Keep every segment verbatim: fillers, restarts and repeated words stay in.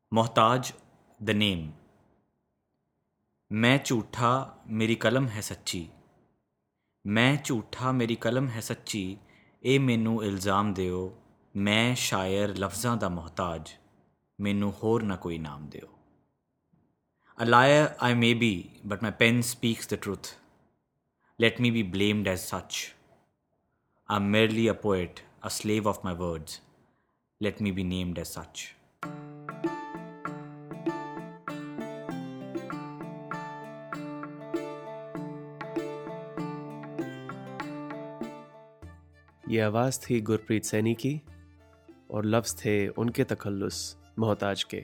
मोहताज the name. मैं झूठा मेरी कलम है सच्ची, मैं झूठा मेरी कलम है सच्ची, ए मैनू इल्ज़ाम दिओ, मैं शायर लफ्ज़ां दा मोहताज, मैनू होर ना कोई नाम दिओ। A liar I may be, but my pen speaks the truth. Let me be blamed as such. I'm merely a poet, a slave of my words. Let me be named as such. ये आवाज़ थी गुरप्रीत सैनी की और लफ्ज़ थे उनके तखल्लुस मोहताज के।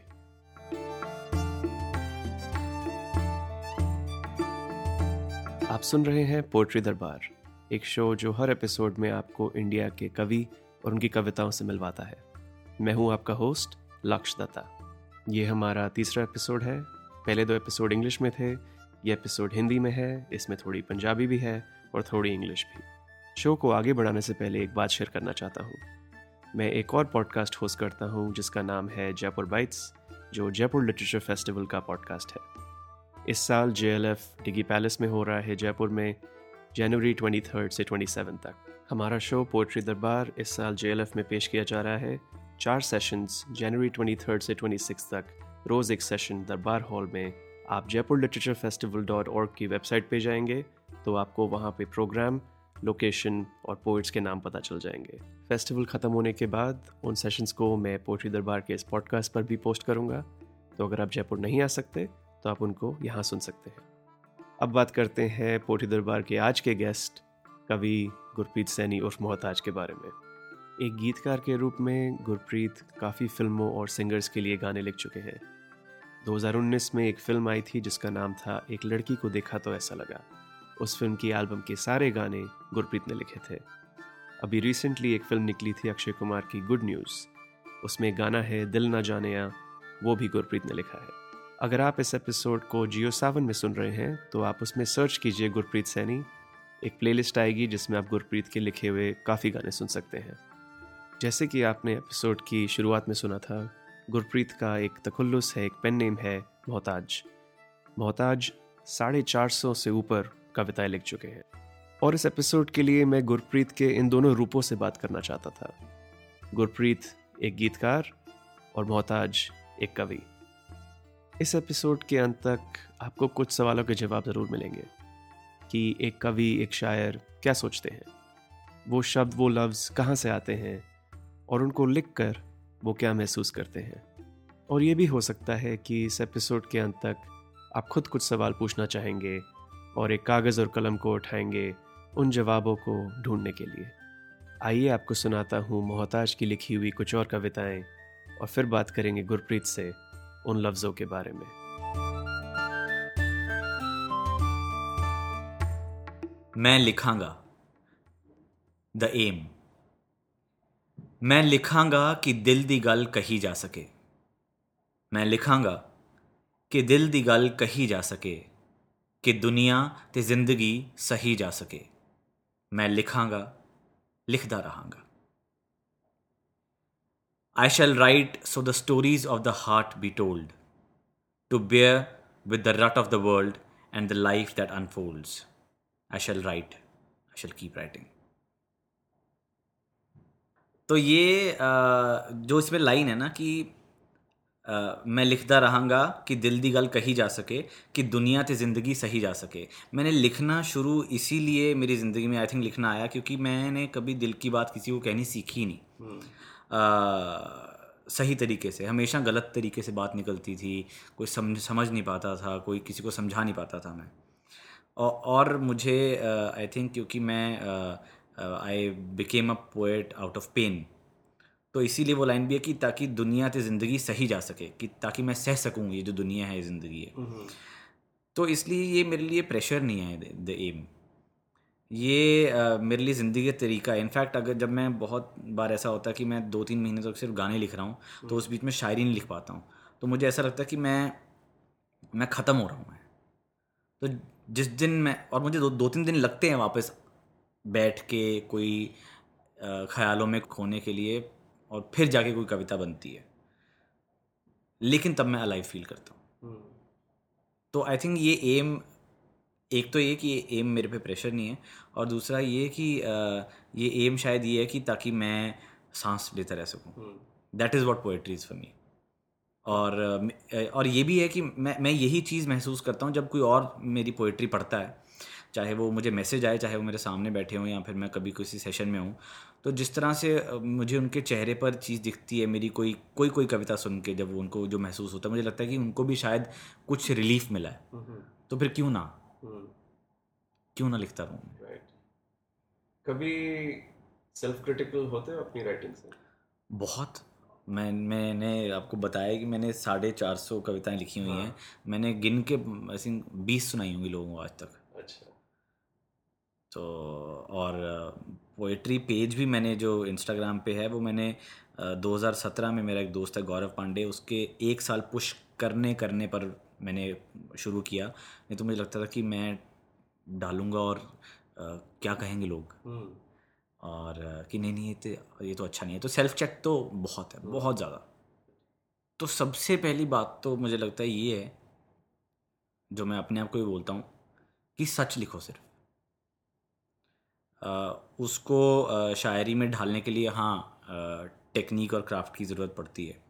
आप सुन रहे हैं पोएट्री दरबार, एक शो जो हर एपिसोड में आपको इंडिया के कवि और उनकी कविताओं से मिलवाता है। मैं हूं आपका होस्ट लक्ष्य दत्ता। ये हमारा तीसरा एपिसोड है। पहले दो एपिसोड इंग्लिश में थे, ये एपिसोड हिंदी में है, इसमें थोड़ी पंजाबी भी है और थोड़ी इंग्लिश भी। शो को आगे बढ़ाने से पहले एक बात शेयर करना चाहता हूँ। मैं एक और पॉडकास्ट होस्ट करता हूँ जिसका नाम है जयपुर बाइट्स, जो जयपुर लिटरेचर फेस्टिवल का पॉडकास्ट है। इस साल J L F Diggi palace में हो रहा है जयपुर में, जनवरी तेईस से सत्ताईस तक। हमारा शो पोएट्री दरबार इस साल जे एल एफ में पेश किया जा रहा है। चार सेशंस जनवरी तेईस से छब्बीस तक, रोज़ एक सेशन दरबार हॉल में। आप Jaipur literature festival dot org की वेबसाइट पे जाएंगे तो आपको वहाँ पे प्रोग्राम, लोकेशन और पोइट्स के नाम पता चल जाएंगे। फेस्टिवल ख़त्म होने के बाद उन सेशंस को मैं पोएट्री दरबार के इस पॉडकास्ट पर भी पोस्ट करूँगा, तो अगर आप जयपुर नहीं आ सकते तो आप उनको यहाँ सुन सकते हैं। अब बात करते हैं पोएट्री दरबार के आज के गेस्ट कवि गुरप्रीत सैनी उर्फ मोहताज के बारे में। एक गीतकार के रूप में गुरप्रीत काफ़ी फिल्मों और सिंगर्स के लिए गाने लिख चुके हैं। दो हज़ार उन्नीस में एक फ़िल्म आई थी जिसका नाम था एक लड़की को देखा तो ऐसा लगा। उस फिल्म की एल्बम के सारे गाने गुरप्रीत ने लिखे थे। अभी रिसेंटली एक फिल्म निकली थी अक्षय कुमार की गुड न्यूज़, उसमें गाना है दिल ना जाने या, वो भी गुरप्रीत ने लिखा है। अगर आप इस एपिसोड को जियो सावन में सुन रहे हैं तो आप उसमें सर्च कीजिए गुरप्रीत सैनी, एक प्लेलिस्ट आएगी जिसमें आप गुरप्रीत के लिखे हुए काफ़ी गाने सुन सकते हैं। जैसे कि आपने एपिसोड की शुरुआत में सुना था, गुरप्रीत का एक तखल्लुस है, एक पेन नेम है मोहताज। मोहताज साढ़े चार सौ से ऊपर कविताएं लिख चुके हैं और इस एपिसोड के लिए मैं गुरप्रीत के इन दोनों रूपों से बात करना चाहता था। गुरप्रीत एक गीतकार और मोहताज एक कवि। इस एपिसोड के अंत तक आपको कुछ सवालों के जवाब ज़रूर मिलेंगे कि एक कवि, एक शायर क्या सोचते हैं, वो शब्द, वो लफ्ज़ कहाँ से आते हैं और उनको लिखकर वो क्या महसूस करते हैं। और ये भी हो सकता है कि इस एपिसोड के अंत तक आप खुद कुछ सवाल पूछना चाहेंगे और एक कागज़ और कलम को उठाएंगे उन जवाबों को ढूंढने के लिए। आइए आपको सुनाता हूँ मोहताज की लिखी हुई कुछ और कविताएं और फिर बात करेंगे गुरप्रीत से उन लफ्ज़ों के बारे में। मैं लिखांगा द एम। मैं लिखांगा कि दिल दी गल कही जा सके। मैं लिखांगा कि दिल दी गल कही जा सके, कि दुनिया ते जिंदगी सही जा सके। मैं लिखांगा, लिखदा रहांगा। I shall write so the stories of the heart be told, to bear with the rut of the world and the life that unfolds. I shall write, I shall keep writing. तो ये अ, जो इसमें line है ना कि Uh, मैं लिखदा रहांगा कि दिल दी गल कही जा सके, कि दुनिया ते ज़िंदगी सही जा सके। मैंने लिखना शुरू इसीलिए मेरी ज़िंदगी में आई थिंक लिखना आया क्योंकि मैंने कभी दिल की बात किसी को कहनी सीखी नहीं। uh, सही तरीके से, हमेशा गलत तरीके से बात निकलती थी। कोई समझ समझ नहीं पाता था, कोई किसी को समझा नहीं पाता था मैं। और, और मुझे आई uh, थिंक क्योंकि मैं I became a poet out of pain, तो इसीलिए वो लाइन भी है कि ताकि दुनिया ते ज़िंदगी सही जा सके, कि ताकि मैं सह सकूँ ये जो दुनिया है, ज़िंदगी है। तो इसलिए ये मेरे लिए प्रेशर नहीं है द एम। ये uh, मेरे लिए ज़िंदगी का तरीका है। इनफैक्ट अगर जब मैं, बहुत बार ऐसा होता है कि मैं दो तीन महीने तक सिर्फ गाने लिख रहा हूँ तो उस बीच में शायरी नहीं लिख पाता हूँ, तो मुझे ऐसा लगता है कि मैं मैं ख़त्म हो रहा हूँ। मैं तो जिस दिन मैं, और मुझे दो दो तीन दिन लगते हैं वापस बैठ के कोई ख्यालों में खोने के लिए, और फिर जाके कोई कविता बनती है। लेकिन तब मैं अलाइव फील करता हूँ। तो आई थिंक ये एम, एक तो ये कि ये एम मेरे पे प्रेशर नहीं है, और दूसरा ये कि अ, ये एम शायद ये है कि ताकि मैं सांस लेता रह सकूँ। That is what poetry is for me. और अ, मे- और ये भी है कि मैं मैं यही चीज़ महसूस करता हूँ जब कोई और मेरी पोएट्री पढ़ता है, चाहे वो मुझे मैसेज आए, चाहे वो मेरे सामने बैठे हों, या फिर मैं कभी किसी सेशन में हूँ। तो जिस तरह से अ, मुझे उनके चेहरे पर चीज़ दिखती है मेरी, कोई कोई कोई कविता सुन के जब उनको जो महसूस होता है, मुझे लगता है कि उनको भी शायद कुछ रिलीफ मिला है। तो फिर क्यों ना क्यों ना लिखता रहूँ। राइट। कभी सेल्फ क्रिटिकल होते हो अपनी राइटिंग से? बहुत। मैं मैंने आपको बताया कि मैंने साढ़े चार सौ कविताएं लिखी हुई हैं। मैंने गिन के आई थिंक बीस सुनाई होंगी लोगों को आज तक। अच्छा। तो और पोएट्री पेज भी मैंने जो इंस्टाग्राम पे है वो मैंने अ, दो हज़ार सत्रह में, मेरा एक दोस्त है गौरव पांडे, उसके एक साल पुश करने करने पर मैंने शुरू किया। नहीं तो मुझे लगता था कि मैं डालूंगा और अ, क्या कहेंगे लोग, और अ, कि नहीं नहीं, ये तो ये तो अच्छा नहीं है। तो सेल्फ चेक तो बहुत है, बहुत ज़्यादा। तो सबसे पहली बात तो मुझे लगता है ये है, जो मैं अपने आप को भी बोलता हूँ, कि सच लिखो सिर्फ। अ, उसको अ, शायरी में ढालने के लिए हाँ टेक्निक और क्राफ्ट की ज़रूरत पड़ती है,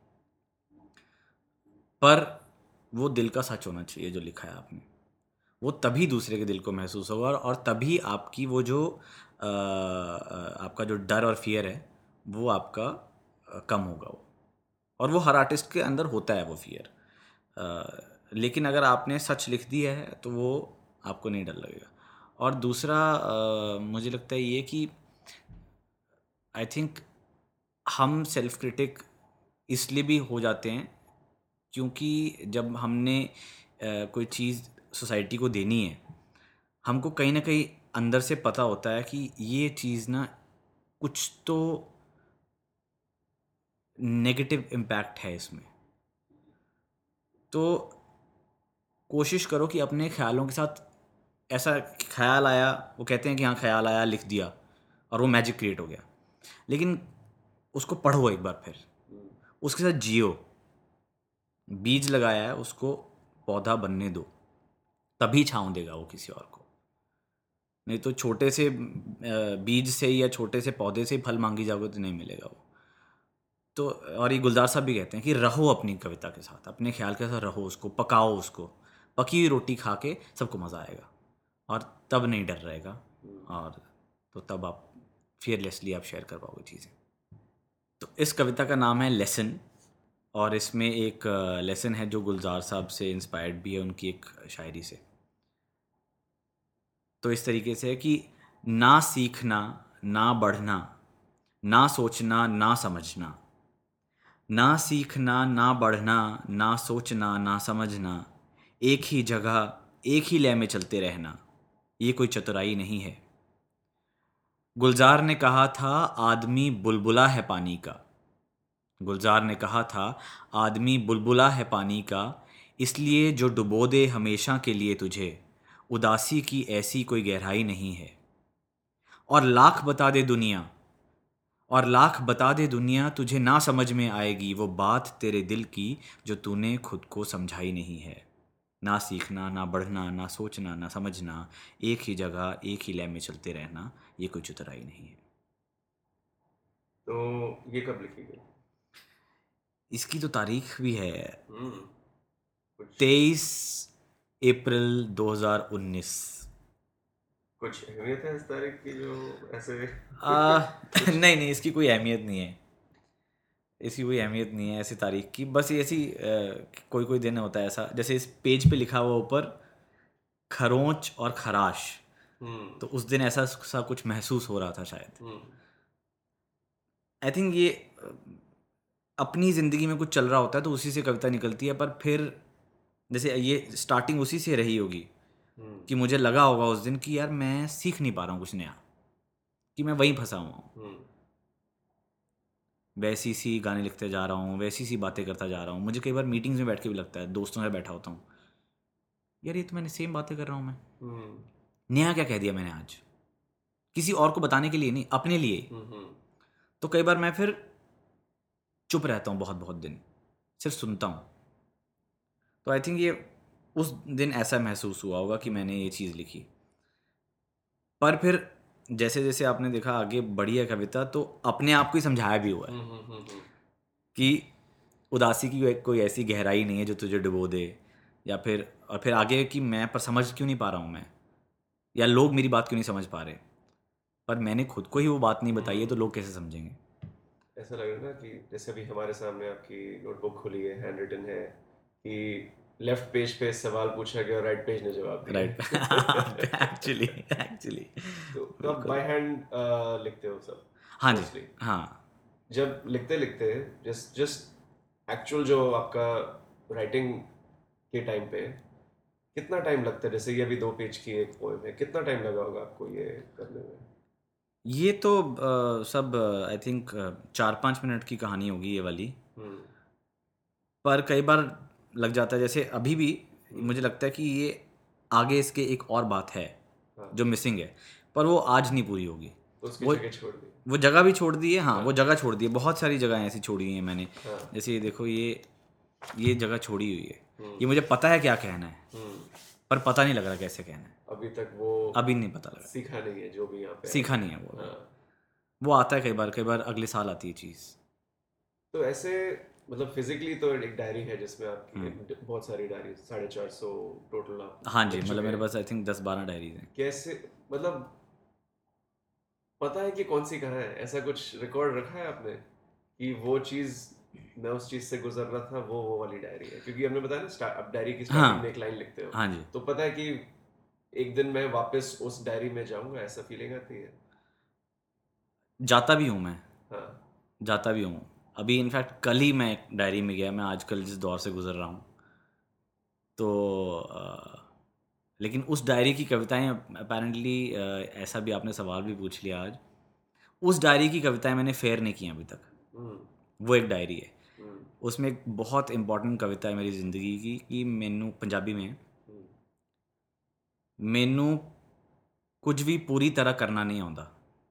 पर वो दिल का सच होना चाहिए जो लिखा है आपने। वो तभी दूसरे के दिल को महसूस होगा, और और तभी आपकी वो जो अ, अ, आपका जो डर और फियर है वो आपका अ, कम होगा वो। और वो हर आर्टिस्ट के अंदर होता है वो फियर। लेकिन अगर आपने सच लिख दिया है तो वो आपको नहीं डर लगेगा। और दूसरा अ, मुझे लगता है ये कि आई थिंक हम सेल्फ क्रिटिक इसलिए भी हो जाते हैं क्योंकि जब हमने अ, कोई चीज़ सोसाइटी को देनी है, हमको कहीं ना कहीं अंदर से पता होता है कि ये चीज़ ना कुछ तो नेगेटिव इम्पैक्ट है इसमें। तो कोशिश करो कि अपने ख्यालों के साथ, ऐसा ख्याल आया, वो कहते हैं कि हाँ ख्याल आया लिख दिया और वो मैजिक क्रिएट हो गया, लेकिन उसको पढ़ो एक बार, फिर उसके साथ जियो। बीज लगाया है, उसको पौधा बनने दो, तभी छाँव देगा वो किसी और को। नहीं तो छोटे से अ, बीज से या छोटे से पौधे से ही फल मांगी जाओगे तो नहीं मिलेगा वो। तो और ये गुलजार साहब भी कहते हैं कि रहो अपनी कविता के साथ, अपने ख्याल के साथ रहो, उसको पकाओ, उसको पकी हुई रोटी खा के सबको मज़ा आएगा, और तब नहीं डर रहेगा, और तो तब आप फियरलेसली आप शेयर कर पाओगे चीज़ें। तो इस कविता का नाम है लेसन, और इसमें एक लेसन है जो गुलजार साहब से इंस्पायर्ड भी है, उनकी एक शायरी से। तो इस तरीके से है कि ना सीखना, ना बढ़ना, ना सोचना, ना समझना, ना सीखना, ना बढ़ना, ना सोचना, ना समझना, एक ही जगह एक ही लय में चलते रहना, ये कोई चतुराई नहीं है। गुलजार ने कहा था आदमी बुलबुला है पानी का। गुलजार ने कहा था आदमी बुलबुला है पानी का, इसलिए जो डुबो दे हमेशा के लिए तुझे, उदासी की ऐसी कोई गहराई नहीं है। और लाख बता दे दुनिया और लाख बता दे दुनिया तुझे ना समझ में आएगी वो बात तेरे दिल की जो तूने खुद को समझाई नहीं है। ना सीखना, ना बढ़ना, ना सोचना, ना समझना, एक ही जगह एक ही लय में चलते रहना, ये कोई चतुराई नहीं है। तो ये कब लिखी गई? इसकी तो तारीख भी है, हम्म कुछ तेईस अप्रैल दो हज़ार उन्नीस। कुछ अहमियत है इस तारीख की जो ऐसे आ, कुछ? नहीं नहीं, इसकी कोई अहमियत नहीं है। इसकी कोई अहमियत नहीं है ऐसी तारीख की, बस ये ऐसी अ, कोई कोई दिन होता है ऐसा, जैसे इस पेज पे लिखा हुआ ऊपर खरोंच और खराश, हम्म तो उस दिन ऐसा सा कुछ महसूस हो रहा था शायद। हम्म आई थिंक ये अ, अपनी ज़िंदगी में कुछ चल रहा होता है तो उसी से कविता निकलती है, पर फिर जैसे ये स्टार्टिंग उसी से रही होगी हम्म कि मुझे लगा होगा उस दिन कि यार मैं सीख नहीं पा रहा हूँ कुछ नया, कि मैं वहीं फंसा हुआ हूँ, हम्म वैसी सी गाने लिखते जा रहा हूँ, वैसी सी बातें करता जा रहा हूँ। मुझे कई बार मीटिंग्स में बैठ के भी लगता है, दोस्तों से बैठा होता हूँ, यार ये तो मैंने सेम बातें कर रहा हूँ मैं, हम्म नया क्या कह दिया मैंने आज, किसी और को बताने के लिए नहीं, अपने लिए। हम्म तो कई बार मैं फिर चुप रहता हूँ बहुत बहुत दिन, सिर्फ सुनता हूँ, तो आई थिंक ये उस दिन ऐसा महसूस हुआ होगा कि मैंने ये चीज़ लिखी। पर फिर जैसे जैसे आपने देखा आगे बढ़ी है कविता, तो अपने आप को ही समझाया भी हुआ है हम्म, हम्म, हम्म, कि उदासी की कोई- कोई ऐसी गहराई नहीं है जो तुझे डुबो दे, या फिर और फिर आगे कि मैं पर समझ क्यों नहीं पा रहा हूँ मैं, या लोग मेरी बात क्यों नहीं समझ पा रहे। पर मैंने खुद को ही वो बात नहीं बताई है, तो लोग कैसे समझेंगे। ऐसा लग रहा है ना कि जैसे अभी हमारे सामने आपकी नोटबुक खुली है, हैंड रिटन है, कि लेफ्ट पेज पे सवाल पूछा गया और राइट पेज ने जवाब दिया। राइट। एक्चुअली एक्चुअली तो तो आप बिल्कुल। बाय हैंड लिखते हो सब हाँ जी। मोस्टली? हाँ। जब लिखते लिखते जस्ट जस्ट एक्चुअल जो आपका राइटिंग के टाइम पे कितना टाइम लगता है? जैसे ये अभी दो पेज की एक पोएम है, कितना टाइम लगा होगा आपको ये करने में? ये तो अ, सब आई थिंक चार पाँच मिनट की कहानी होगी ये वाली। हम्म, पर कई बार लग जाता है, जैसे अभी भी मुझे लगता है कि ये आगे इसके एक और बात है हाँ, जो मिसिंग है, पर वो आज नहीं पूरी होगी। तो उसकी वो जगह छोड़ दी। वो जगह भी छोड़ दी है। हाँ, हाँ, वो जगह छोड़ दी है, बहुत सारी जगह ऐसी छोड़ी हुई हैं मैंने। हाँ, जैसे ये देखो, ये ये जगह छोड़ी हुई है। हम्म, ये मुझे पता है क्या कहना है, हम्म, पर पता नहीं लग रहा कैसे कहना है। अभी तक वो अभी नहीं पता लग रहा, सीखा नहीं है जो भी यहाँ पे सीखा है। नहीं है वो अभी। हाँ, वो आता है कई बार, कई बार अगले साल आती है चीज़। तो ऐसे मतलब फिजिकली तो एक डायरी है जिसमें आपकी एक- बहुत सारी डायरी, साढ़े चार सौ टोटल आप हाँ जी, लिख मतलब चुके मेरे हैं। पास आई थिंक दस बारह डायरीज हैं। कैसे मतलब पता है कि कौन सी कहाँ है? ऐसा कुछ रिकॉर्ड रखा है आपने कि वो चीज मैं उस चीज से गुजर रहा था, वो वो वाली डायरी है? क्योंकि हमने बताया ना स्टा- आप डायरी की स्टार्टिंग में हाँ। एक लाइन लिखते हो, हाँ जी। तो पता है कि एक दिन मैं वापस उस डायरी में जाऊंगा, ऐसा फीलिंग आती है? जाता भी हूँ मैं, हाँ, जाता भी हूँ। अभी इनफैक्ट कल ही मैं एक डायरी में गया, मैं आजकल जिस दौर से गुजर रहा हूँ, तो अ, लेकिन उस डायरी की कविताएं अपेरेंटली, ऐसा भी आपने सवाल भी पूछ लिया आज, उस डायरी की कविताएं मैंने फेयर नहीं की अभी तक। हम्म, वो एक डायरी है, हम्म, उसमें एक बहुत इंपॉर्टेंट कविता है मेरी ज़िंदगी की कि मैनू पंजाबी में, हम्म, मैनू कुछ भी पूरी तरह करना नहीं आਉਂਦਾ।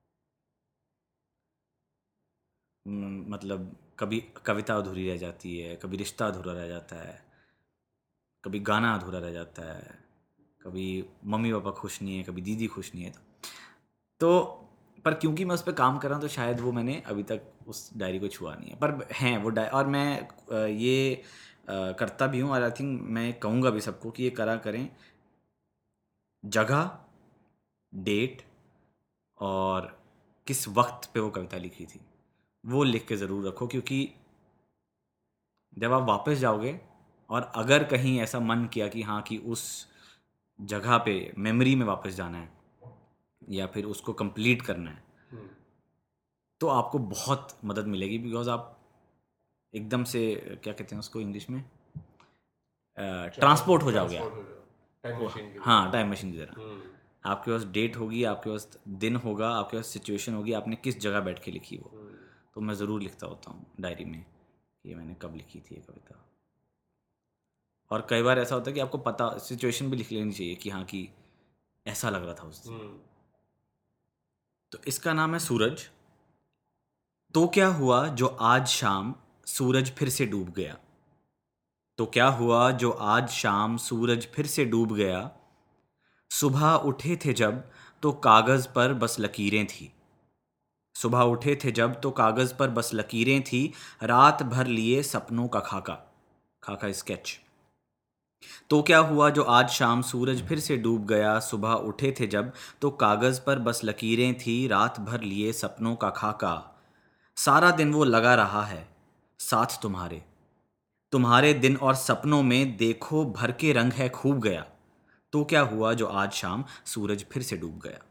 हम्म, मतलब कभी कविता अधूरी रह जाती है, कभी रिश्ता अधूरा रह जाता है, कभी गाना अधूरा रह जाता है, कभी मम्मी पापा खुश नहीं है, कभी दीदी खुश नहीं है। तो तो पर क्योंकि मैं उस पर काम कर रहा हूँ, तो शायद वो मैंने अभी तक उस डायरी को छुआ नहीं है। पर हैं वो डाय और मैं अ, ये अ, करता भी हूँ, और आई थिंक मैं कहूँगा भी सबको कि ये करा करें। जगह, डेट, और किस वक्त पे वो कविता लिखी थी, वो लिख के ज़रूर रखो, क्योंकि जब आप वापस जाओगे और अगर कहीं ऐसा मन किया कि हाँ कि उस जगह पे मेमोरी में वापस जाना है या फिर उसको कंप्लीट करना है, हम्म, तो आपको बहुत मदद मिलेगी। बिकॉज आप एकदम से, क्या कहते हैं उसको इंग्लिश में, ट्रांसपोर्ट हो जाओगे ट्रांसपोर्ट आप। हो जाओ टाइम वो मशीन की हाँ, तरह। टाइम मशीन की तरह। हम्म, आपके पास डेट होगी, आपके पास दिन होगा, आपके पास सिचुएशन होगी, आपने किस जगह बैठ के लिखी वो। हम्म, तो मैं ज़रूर लिखता होता हूँ डायरी में कि ये मैंने कब लिखी थी ये कविता। और कई बार ऐसा होता है कि आपको पता, सिचुएशन भी लिख लेनी चाहिए कि हाँ कि ऐसा लग रहा था उस दिन। हम्म, तो इसका नाम है सूरज। तो क्या हुआ जो आज शाम सूरज फिर से डूब गया। तो क्या हुआ जो आज शाम सूरज फिर से डूब गया। सुबह उठे थे जब तो कागज पर बस लकीरें थी। सुबह उठे थे जब तो कागज पर बस लकीरें थी। रात भर लिए सपनों का खाका, खाका स्केच। तो क्या हुआ जो आज शाम सूरज फिर से डूब गया। सुबह उठे थे जब तो कागज पर बस लकीरें थी। रात भर लिए सपनों का खाका। सारा दिन वो लगा रहा है साथ तुम्हारे। तुम्हारे दिन और सपनों में देखो भर के रंग है खूब गया। तो क्या हुआ जो आज शाम सूरज फिर से डूब गया।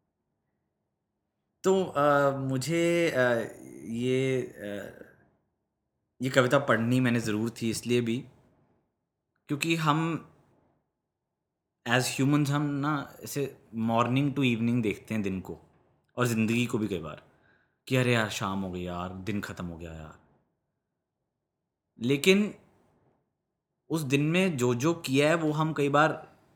तो अ, मुझे अ, ये अ, ये कविता पढ़नी मैंने ज़रूर थी, इसलिए भी क्योंकि हम एज ह्यूमंस, हम ना ऐसे मॉर्निंग टू इवनिंग देखते हैं दिन को, और ज़िंदगी को भी कई बार, कि अरे यार शाम हो गई यार, दिन ख़त्म हो गया यार। लेकिन उस दिन में जो जो किया है वो हम कई बार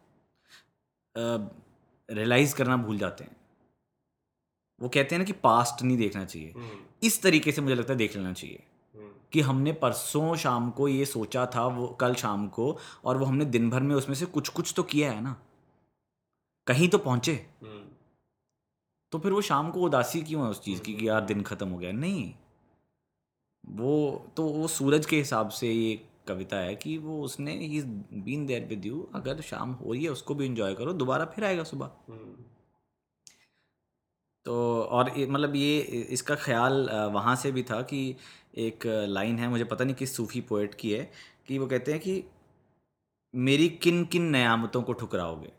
रियलाइज़ करना भूल जाते हैं। वो कहते हैं ना कि पास्ट नहीं देखना चाहिए, हम्म, इस तरीके से मुझे लगता है देख लेना चाहिए। हम्म, कि हमने परसों शाम को ये सोचा था, वो कल शाम को, और वो हमने दिन भर में उसमें से कुछ कुछ तो किया है ना, कहीं तो पहुंचे। तो फिर वो शाम को उदासी क्यों है उस चीज़ की कि यार दिन खत्म हो गया? नहीं, वो तो वो सूरज के हिसाब से ये कविता है कि वो उसने ही बीन देयर विद यू, अगर शाम हो रही है उसको भी इंजॉय करो, दोबारा फिर आएगा सुबह। तो और ये- मतलब ये इसका ख्याल अ, वहाँ से भी था कि एक लाइन है, मुझे पता नहीं किस सूफी पोएट की है, कि वो कहते हैं कि मेरी किन किन नेयामतों को ठुकराओगे।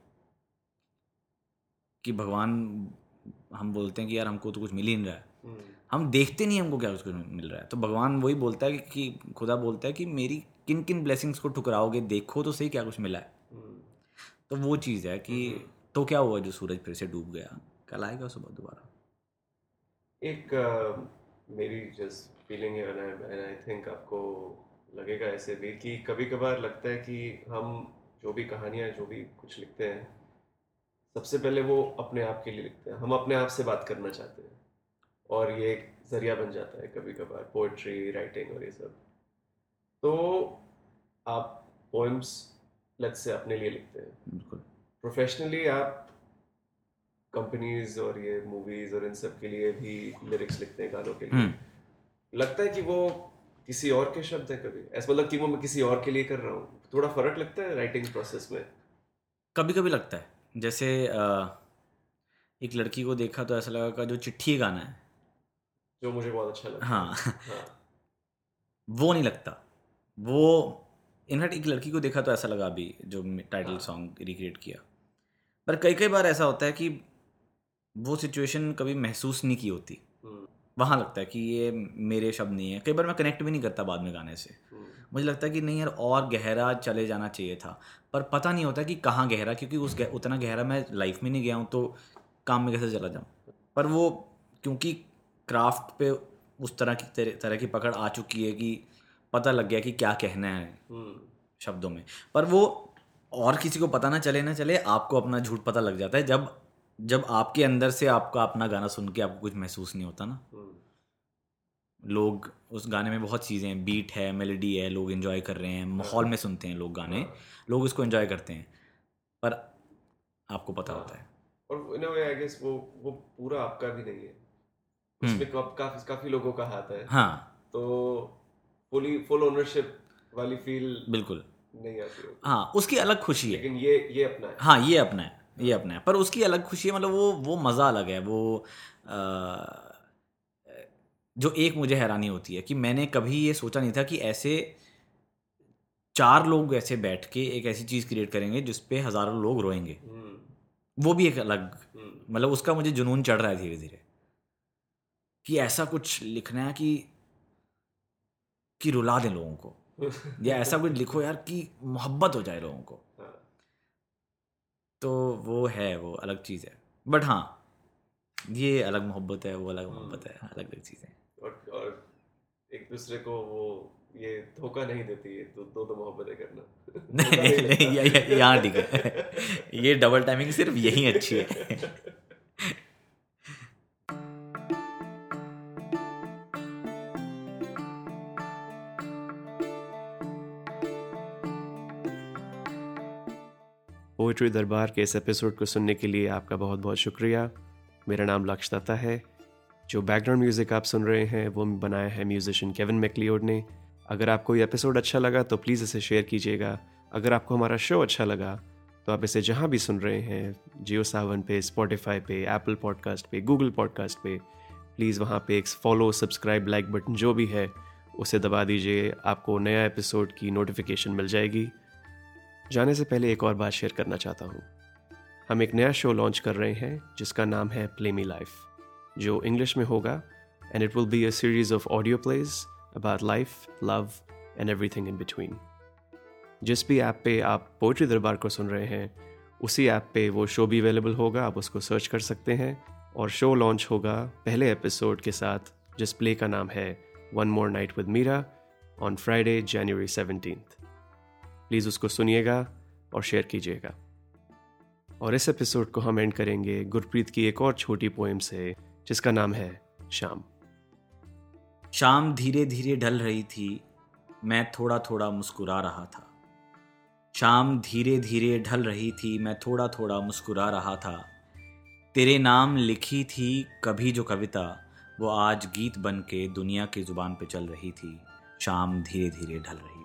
कि भगवान, हम बोलते हैं कि यार हमको तो कुछ मिल ही नहीं रहा है, हम देखते नहीं हमको क्या कुछ मिल रहा है, तो भगवान वही बोलता है कि, कि खुदा बोलता है कि मेरी किन किन ब्लेसिंग्स को ठुकराओगे, देखो तो सही क्या कुछ मिला है। तो वो चीज़ है कि तो क्या हुआ जो सूरज फिर से डूब गया, कल आएगा सुबह दोबारा। एक uh, मेरी जस्ट फीलिंग है, एंड आई थिंक आपको लगेगा ऐसे भी, कि कभी कभार लगता है कि हम जो भी कहानियाँ, जो भी कुछ लिखते हैं, सबसे पहले वो अपने आप के लिए लिखते हैं, हम अपने आप से बात करना चाहते हैं, और ये एक जरिया बन जाता है कभी कभार, पोएट्री, राइटिंग और ये सब। तो आप पोएम्स लेट्स से अपने लिए लिखते हैं, बिल्कुल। प्रोफेशनली आप कंपनीज और ये मूवीज और इन सब के लिए भी लिरिक्स लिखते हैं, गानों के लिए। लगता है कि वो किसी और के शब्द है कभी, ऐसा मतलब कि वो मैं किसी और के लिए कर रहा हूँ? थोड़ा फर्क लगता है राइटिंग प्रोसेस में? कभी कभी लगता है, जैसे अ, एक लड़की को देखा तो ऐसा लगा का जो चिट्ठी गाना है, जो मुझे बहुत अच्छा लगता हाँ है। हाँ। वो नहीं लगता। वो इनफैक्ट एक लड़की को देखा तो ऐसा लगा अभी जो टाइटल सॉन्ग रिक्रिएट किया, पर कई कई बार ऐसा होता है कि वो सिचुएशन कभी महसूस नहीं की होती, वहाँ लगता है कि ये मेरे शब्द नहीं है। कई बार मैं कनेक्ट भी नहीं करता बाद में गाने से, मुझे लगता है कि नहीं यार और गहरा चले जाना चाहिए था, पर पता नहीं होता कि कहाँ गहरा, क्योंकि उस गह, उतना गहरा मैं लाइफ में नहीं गया हूँ, तो काम में कैसे चला जाऊँ। पर वो क्योंकि क्राफ्ट पे उस तरह की तरह, तरह की पकड़ आ चुकी है कि पता लग गया कि क्या कहना है शब्दों में, पर वो और किसी को पता ना चले ना चले, आपको अपना झूठ पता लग जाता है जब जब आपके अंदर से आपका अपना गाना सुन के आपको कुछ महसूस नहीं होता ना। लोग उस गाने में बहुत चीज़ें हैं, बीट है, मेलोडी है, लोग एंजॉय कर रहे हैं, माहौल में सुनते हैं लोग गाने, लोग उसको एंजॉय करते हैं, पर आपको पता होता है। और इन अ वे आई गेस वो वो पूरा आपका भी नहीं है, उसमें काफी काफी लोगों का हाथ है। हाँ तो फुली फुल ओनरशिप वाली फील बिल्कुल नहीं आती होगी। हाँ, उसकी अलग खुशी है, लेकिन ये ये अपना है। हाँ ये अपना है, ये अपना है, पर उसकी अलग खुशी है, मतलब वो वो मज़ा अलग है। वो आ, जो एक मुझे हैरानी होती है कि मैंने कभी ये सोचा नहीं था कि ऐसे चार लोग ऐसे बैठ के एक ऐसी चीज़ क्रिएट करेंगे जिस पे हज़ारों लोग रोएंगे। वो भी एक अलग, मतलब उसका मुझे जुनून चढ़ रहा है धीरे धीरे कि ऐसा कुछ लिखना है कि कि रुला दें लोगों को, या ऐसा कुछ लिखो यार कि मोहब्बत हो जाए लोगों को। तो वो है, वो अलग चीज़ है, बट हाँ ये अलग मोहब्बत है, वो अलग मोहब्बत है, अलग अलग चीज़ें। और और एक दूसरे को वो ये धोखा नहीं देती है, दो दो, दो मोहब्बतें करना। नहीं नहीं नहीं, ये यहाँ ठीक है, ये डबल टाइमिंग सिर्फ यही अच्छी है। पोएट्री दरबार के इस एपिसोड को सुनने के लिए आपका बहुत बहुत शुक्रिया। मेरा नाम लक्ष्य दत्ता है। जो बैकग्राउंड म्यूज़िक आप सुन रहे हैं वो बनाया है म्यूजिशियन केविन मैकलियोड ने। अगर आपको ये एपिसोड अच्छा लगा तो प्लीज़ इसे शेयर कीजिएगा। अगर आपको हमारा शो अच्छा लगा तो आप इसे जहाँ भी सुन रहे हैं, जियो सावन पे, स्पॉटिफाई पे, एप्पल पॉडकास्ट पे, गूगल पॉडकास्ट पे, प्लीज़ वहाँ पे एक फॉलो, सब्सक्राइब, लाइक बटन जो भी है उसे दबा दीजिए। आपको नया एपिसोड की नोटिफिकेशन मिल जाएगी। जाने से पहले एक और बात शेयर करना चाहता हूँ। हम एक नया शो लॉन्च कर रहे हैं जिसका नाम है प्ले मी लाइफ, जो इंग्लिश में होगा, and it will be a series of audio plays about life, love and everything in between. जिस भी ऐप पे आप पोएट्री दरबार को सुन रहे हैं उसी ऐप पे वो शो भी अवेलेबल होगा, आप उसको सर्च कर सकते हैं। और शो लॉन्च होगा पहले एपिसोड के साथ, जिस प्ले का नाम है one more night with Meera, on Friday January seventeenth. Please उसको सुनिएगा और शेयर कीजिएगा। और इस एपिसोड को हम एंड करेंगे गुरप्रीत की एक और छोटी पोएम से जिसका नाम है शाम। शाम धीरे धीरे ढल रही थी, मैं थोड़ा थोड़ा मुस्कुरा रहा था। शाम धीरे धीरे ढल रही थी, मैं थोड़ा थोड़ा मुस्कुरा रहा था। तेरे नाम लिखी थी कभी जो कविता, वो आज गीत बन के दुनिया की ज़ुबान पे चल रही थी। शाम धीरे धीरे ढल रही